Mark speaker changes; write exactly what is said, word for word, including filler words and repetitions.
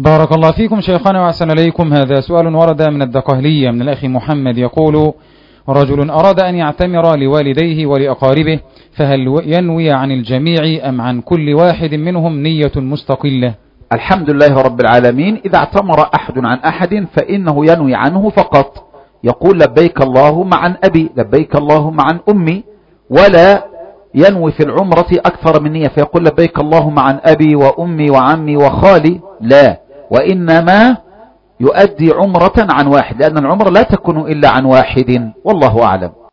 Speaker 1: بارك الله فيكم شيخنا وأحسن إليكم. هذا سؤال ورد من الدقهلية من الأخ محمد يقول: رجل أراد أن يعتمر لوالديه ولأقاربه، فهل ينوي عن الجميع أم عن كل واحد منهم نية مستقلة؟
Speaker 2: الحمد لله رب العالمين. إذا اعتمر أحد عن أحد فإنه ينوي عنه فقط، يقول لبيك اللهم عن أبي، لبيك اللهم عن أمي، ولا ينوي في العمرة أكثر من نية فيقول لبيك اللهم عن أبي وأمي وعمي وخالي، لا، وإنما يؤدي عمرة عن واحد، لأن العمرة لا تكون إلا عن واحد، والله أعلم.